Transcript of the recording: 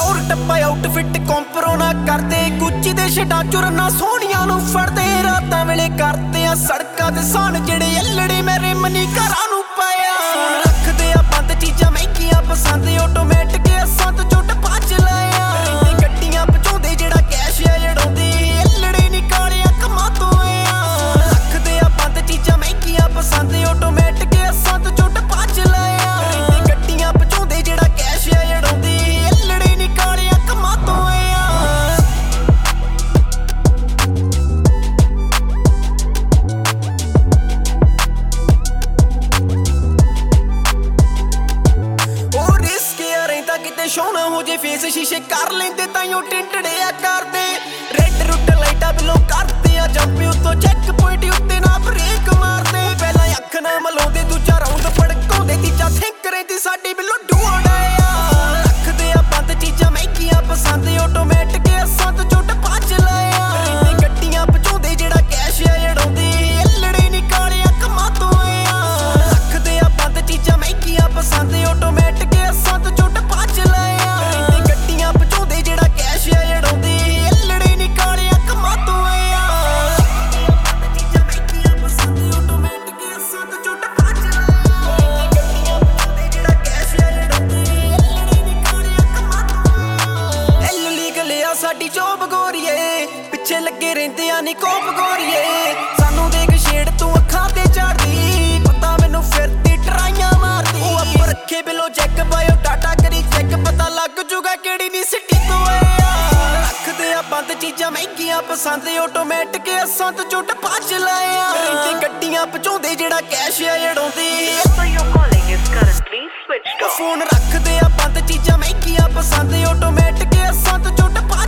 ਟੌਰ ਟੱਪਾ ਆਊਟਫਿਟ ਕੰਪਰੋ ਨਾ ਕਰਦੇ ਗੁੱਚੀ ਦੇ ਛੱਡਾਂ ਚੁਰਨਾ ਸੋਹਣੀਆਂ ਨੂੰ ਫੜਦੇ ਰਾਤਾਂ ਵੇਲੇ ਕਰਦੇ ਆ ਸੜਕਾਂ ਤੇ ਸਾਨ ਜਿਹੜੇ ਅਲੜੇ ਮੇਰੇ ਮਨੀ ਘਰਾਂ ਨੂੰ ਪਾਇਆ ਰੱਖਦੇ ਆ ਬੰਦ ਚੀਜ਼ਾਂ ਮਹਿੰਗੀਆਂ ਪਸੰਦ ਆਟੋਮੈਟਿਕ ਸੰਤ ਚੁੱਟ ਭੱਜ ਲਾਇਆ ਗੱਡੀਆਂ ਪਚਾਉਂਦੇ ਜਿਹੜਾ ਕੈਸ਼ ਆ ਜੜਾਉਂਦੇ ਅਲੜੇ ਨਿਕਾਲਿਆ ਕਮਾਂ ਤੋਂ ਆਇਆ ਰੱਖਦੇ ਆ ਬੰਦ ਚੀਜ਼ਾਂ ਮਹਿੰਗੀਆਂ ਪਸੰਦ ਆਟੋਮੈਟਿਕ ਸੰਤ ਚੁੱਟ ਭੱਜ ਲਾਇਆ ਗੱਡੀਆਂ ਪਚਾਉਂਦੇ ਜਿਹੜਾ ਕੈਸ਼ ਆ ਜੜਾਉਂਦੇ ਅਲੜੇ ਨਿਕਾਲਿਆ ਕਮਾਂ ਤੋਂ ਆਇਆ ਕਿਤੇ ਸੋਹਣਾ ਹੋ ਜੇ ਫੇਸ ਸ਼ੀਸ਼ੇ ਕਰ ਲੈਂਦੇ ਤਾਈਓ ਟਿੰਟੜਿਆ ਕਰਦੇ ਰੈੱਡ ਰੁੱਟ ਲਾਈਟਾਂ ਬਿਲੋਂ ਕਰਦੇ ਆ ਜੰਪ ਉੱਤੋਂ ਚੈੱਕ ਪੁਆਇੰਟ ਉੱਤੇ ਨਾ ਬ੍ਰੇਕ ਮਾਰਦੇ ਪਹਿਲਾਂ ਅੱਖ ਨਾ ਮਲਾਉਂਦੇ ਦੂਜਾ ਰਾਉਂਡ ਫੜਕਾਉਂਦੇ ਤੀਜਾ ਥਿੰਕ ਰਹਿੰਦੀ ਸਾਡੀ ਬਿਲੋਂ ਡੂਆੜਾਇਆ ਰੱਖਦੇ ਆ ਬੰਦ ਚੀਜ਼ਾਂ ਮਹਿੰਗੀਆਂ ਪਸੰਦ ਆਟੋਮੈਟਿਕ ਸੰਤ ਚੁੱਟ ਭੱਜ ਲਾਇਆ ਗੱਡੀਆਂ ਪਚਾਉਂਦੇ ਜਿਹੜਾ ਕੈਸ਼ ਆ ਜੜਾਉਂਦੇ ਅਲੜੇ ਨਿਕਾਲਿਆ ਕਮਾਂ ਤੋਂ ਆਇਆ ਰੱਖਦੇ ਆ ਬੰਦ ਚੀਜ਼ਾਂ ਮਹਿੰਗੀਆਂ ਪਸੰਦ ਆਟੋਮੈਟਿਕ ਸੰਤ ਚੁੱਟ ਭੱਜ ਲਾਇਆ ਗੱਡੀਆਂ ਪਚਾਉਂਦੇ ਜਿਹੜਾ ਕੈਸ਼ ਆ ਜੜਾਉਂਦੇ ਅਲੜੇ ਨਿਕਾਲਿਆ ਕਮਾਂ ਤੋਂ ਆਇਆ ਚੀਜ਼ਾਂ ਮਹਿੰਗੀਆਂ ਪਸੰਦ ਆਟੋਮੈਟਿਕ ਸੰਤ ਚੁੱਟ ਭੱਜ ਲਾਇਆ ਗੱਡੀਆਂ ਪਚਾਉਂਦੇ ਜਿਹੜਾ ਕੈਸ਼ ਆ ਜੜਾਉਂਦੇ ਅਲੜੇ ਨਿਕਾਲਿਆ ਕਮਾਂ ਤੋਂ ਆਇਆ ਇਲੀਗਲ ਆ ਸਾਡੀ ਜੋਬ ਗੋਰੀਏ ਪਿੱਛੇ ਲੱਗੇ ਰਹਿੰਦੇ ਆ ਨੀ ਕੋਪ ਗੋਰੀਏ ਸਾਨੂੰ ਦੇਖ ਛੇੜ ਤੂੰ ਅੱਖਾਂ ਤੇ ਝਾੜਦੀ ਪਤਾ ਮੈਨੂੰ ਫਿਰਦੀ ਟਰਾਈਆਂ ਮਾਰਦੀ ਉਹ ਅੱਪ ਰੱਖੇ ਬਿਲੋ ਚੈੱਕ ਬਾਇਓ ਡਾਟਾ ਕਰੀ ਚੈੱਕ ਪਤਾ ਲੱਗ ਜੂਗਾ ਕਿਹੜੀ ਨੀ ਸਿੱਟੀ ਤੋਂ ਆਇਆ ਰੱਖਦੇ ਆ ਬੰਦ ਚੀਜ਼ਾਂ ਮਹਿੰਗੀਆਂ ਪਸੰਦ ਆਟੋਮੈਟਿਕ ਸੰਤ ਚੁੱਟ ਭੱਜ ਲਾਇਆ ਤੇ ਗੱਡੀਆਂ ਪਚਾਉਂਦੇ ਜਿਹੜਾ ਕੈਸ਼ ਆ ਜੜਾਉਂਦੇ ਫੋਨ ਰੱਖਦੇ ਆ ਬੰਦ ਚੀਜ਼ਾਂ ਮਹਿੰਗੀਆਂ ਪਸੰਦ ਆਟੋਮੈਟਿਕ ਸੰਤ ਚੁੱਟ